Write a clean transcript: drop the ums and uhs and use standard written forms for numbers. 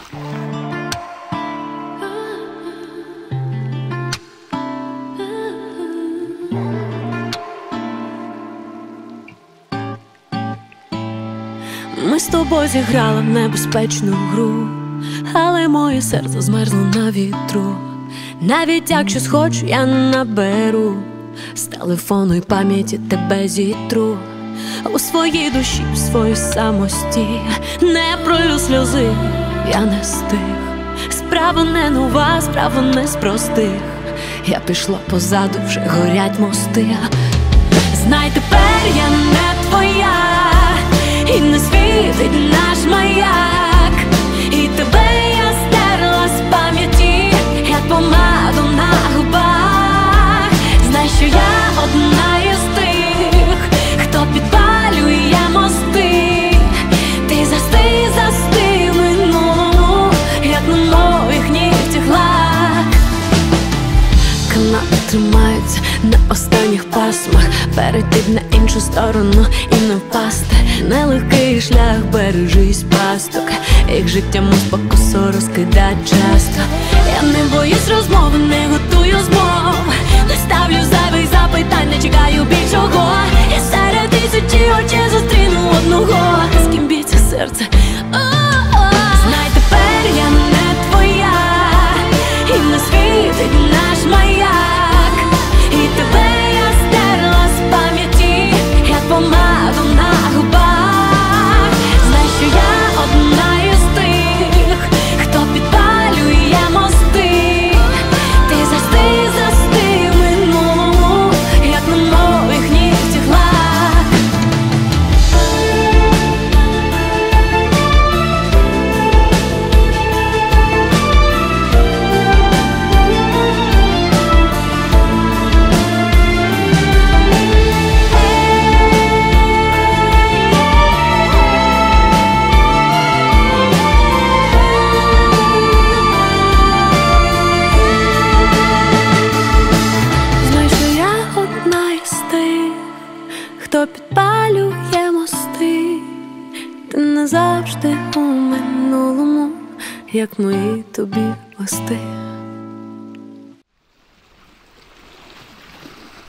Ми з тобою зіграли в небезпечну гру, але моє серце змерзло на вітру. Навіть якщо схочу, я не наберу з телефону й пам'яті тебе зітру. У своїй душі, в своїй самості не пролю сльози, я не стих. Справа не нова, справа не з простих. Я пішла позаду, вже горять мости. Знай, тепер я не твоя, і не світить наш маяк. І тебе я стерла з пам'яті, як помаду на губах. Знай, що я одна із тих, хто підпалює мости. Ти застиг в минулому, як на моїх нігтях лак. Канати тримаються на останніх пасмах, перейти б на іншу сторону і не впасти. Нелегкий шлях, бережись пасток, їх життя мов спокусу розкидать часто. Я не боюсь розмови, не готую змов, не ставлю зайвих запитань, не чекаю більшого. Я серед тисячі очей зустріну одного, з ким б'ється серце. Знай, тепер я не твоя, і не світить наш маяк. І тебе я стерла з пам'яті, як помаду на губах. Знай, що я одна із тих, хто підпалює мости. Ти застиг в минулому, як на моїх нігтях лак. Хто підпалює мости, ти назавжди у минулому, як мої тобі листи.